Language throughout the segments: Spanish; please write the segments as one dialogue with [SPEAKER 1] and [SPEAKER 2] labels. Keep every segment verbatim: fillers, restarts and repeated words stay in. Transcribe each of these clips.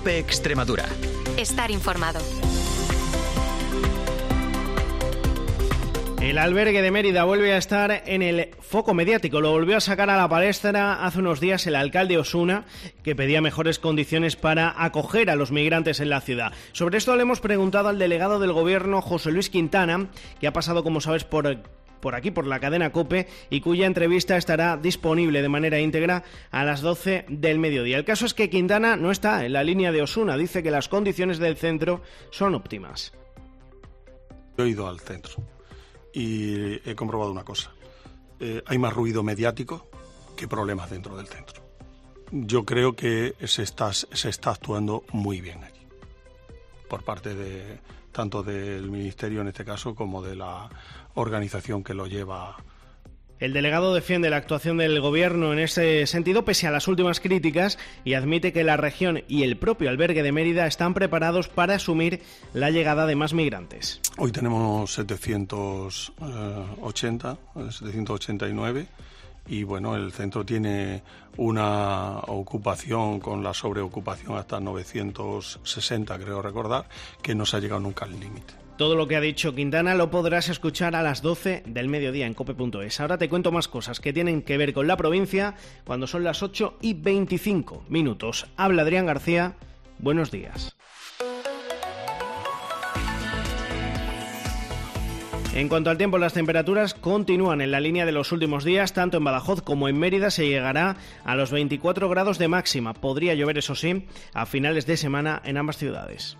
[SPEAKER 1] COPE Extremadura.
[SPEAKER 2] Estar informado.
[SPEAKER 3] El albergue de Mérida vuelve a estar en el foco mediático. Lo volvió a sacar a la palestra hace unos días el alcalde Osuna, que pedía mejores condiciones para acoger a los migrantes en la ciudad. Sobre esto le hemos preguntado al delegado del gobierno, José Luis Quintana, que ha pasado, como sabes, por, por aquí, por la cadena COPE, y cuya entrevista estará disponible de manera íntegra a las doce del mediodía. El caso es que Quintana no está en la línea de Osuna. Dice que las condiciones del centro son óptimas.
[SPEAKER 4] Yo he ido al centro y he comprobado una cosa. Eh, hay más ruido mediático que problemas dentro del centro. Yo creo que se está, se está actuando muy bien allí, por parte de tanto del Ministerio en este caso como de la organización que lo lleva.
[SPEAKER 3] El delegado defiende la actuación del gobierno en ese sentido, pese a las últimas críticas, y admite que la región y el propio albergue de Mérida están preparados para asumir la llegada de más migrantes.
[SPEAKER 4] Hoy tenemos setecientos ochenta, setecientos ochenta y nueve, y bueno, el centro tiene una ocupación con la sobreocupación hasta novecientos sesenta, creo recordar, que no se ha llegado nunca al límite.
[SPEAKER 3] Todo lo que ha dicho Quintana lo podrás escuchar a las doce del mediodía en cope punto es. Ahora te cuento más cosas que tienen que ver con la provincia cuando son las ocho y veinticinco minutos. Habla Adrián García. Buenos días. En cuanto al tiempo, las temperaturas continúan en la línea de los últimos días. Tanto en Badajoz como en Mérida se llegará a los veinticuatro grados de máxima. Podría llover, eso sí, a finales de semana en ambas ciudades.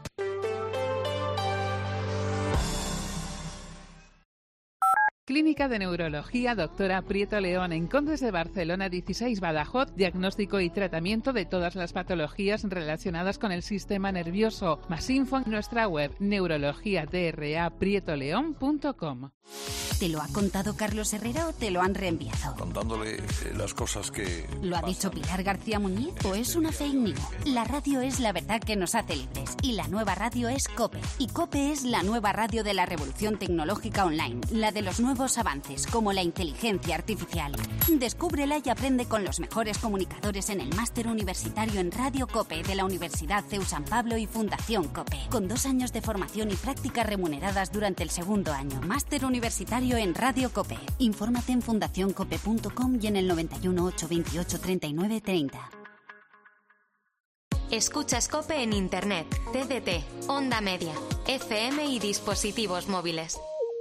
[SPEAKER 5] Clínica de Neurología Doctora Prieto León en Condes de Barcelona dieciséis Badajoz, diagnóstico y tratamiento de todas las patologías relacionadas con el sistema nervioso. Más info en nuestra web neurologia d r a prieto león punto com.
[SPEAKER 6] ¿Te lo ha contado Carlos Herrera o te lo han reenviado?
[SPEAKER 7] Contándole las cosas que...
[SPEAKER 6] ¿Lo ha
[SPEAKER 7] pasan.
[SPEAKER 6] dicho Pilar García Muñiz o es una fake news? La radio es la verdad que nos hace libres y la nueva radio es COPE. Y COPE es la nueva radio de la revolución tecnológica online, la de los nuevos avances como la inteligencia artificial. Descúbrela y aprende con los mejores comunicadores en el máster universitario en Radio COPE de la Universidad CEU San Pablo y Fundación COPE, con dos años de formación y prácticas remuneradas durante el segundo año. Máster universitario en Radio COPE. Infórmate en fundación cope punto com y en el noventa y uno, ochocientos veintiocho, treinta y nueve, treinta.
[SPEAKER 2] Escuchas COPE en Internet, T D T, Onda Media, F M y dispositivos móviles.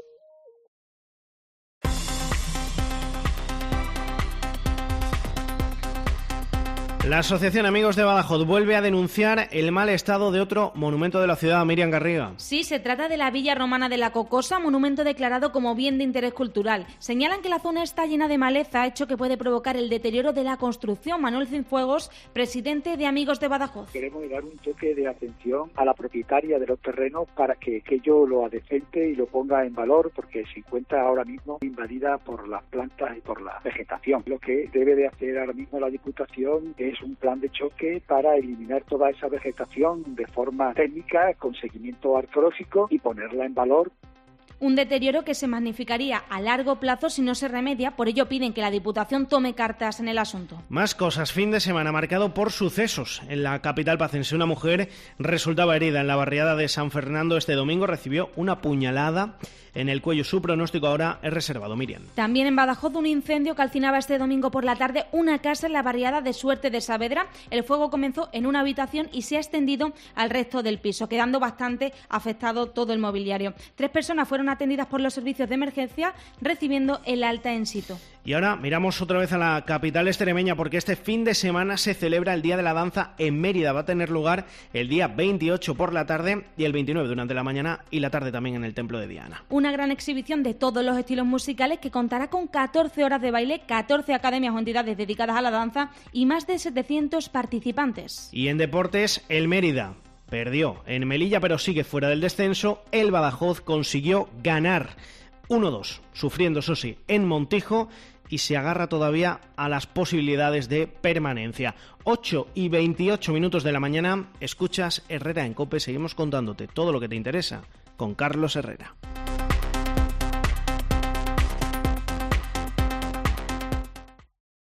[SPEAKER 3] La Asociación Amigos de Badajoz vuelve a denunciar el mal estado de otro monumento de la ciudad, Miriam Garriga.
[SPEAKER 8] Sí, se trata de la Villa Romana de la Cocosa, monumento declarado como bien de interés cultural. Señalan que la zona está llena de maleza, hecho que puede provocar el deterioro de la construcción. Manuel Cienfuegos, presidente de Amigos de Badajoz.
[SPEAKER 9] Queremos dar un toque de atención a la propietaria de los terrenos para que, que ello lo adecente y lo ponga en valor, porque se encuentra ahora mismo invadida por las plantas y por la vegetación. Lo que debe de hacer ahora mismo la Diputación es un plan de choque para eliminar toda esa vegetación de forma técnica, con seguimiento arqueológico y ponerla en valor.
[SPEAKER 8] Un deterioro que se magnificaría a largo plazo si no se remedia, por ello piden que la Diputación tome cartas en el asunto.
[SPEAKER 3] Más cosas, fin de semana marcado por sucesos. En la capital pacense una mujer resultaba herida en la barriada de San Fernando este domingo, recibió una puñalada en el cuello. Su pronóstico ahora es reservado, Miriam.
[SPEAKER 8] También en Badajoz un incendio calcinaba este domingo por la tarde una casa en la barriada de Suerte de Saavedra. El fuego comenzó en una habitación y se ha extendido al resto del piso, quedando bastante afectado todo el mobiliario. Tres personas fueron atendidas por los servicios de emergencia, recibiendo el alta en situ.
[SPEAKER 3] Y ahora miramos otra vez a la capital extremeña, porque este fin de semana se celebra el Día de la Danza en Mérida. Va a tener lugar el día veintiocho por la tarde y el veintinueve durante la mañana y la tarde también en el Templo de Diana.
[SPEAKER 8] Una gran exhibición de todos los estilos musicales que contará con catorce horas de baile, catorce academias o entidades dedicadas a la danza y más de setecientos participantes.
[SPEAKER 3] Y en deportes, el Mérida perdió en Melilla, pero sigue fuera del descenso. El Badajoz consiguió ganar uno dos, sufriendo, eso sí, en Montijo, y se agarra todavía a las posibilidades de permanencia. ocho y veintiocho minutos de la mañana, escuchas Herrera en COPE, seguimos contándote todo lo que te interesa con Carlos Herrera.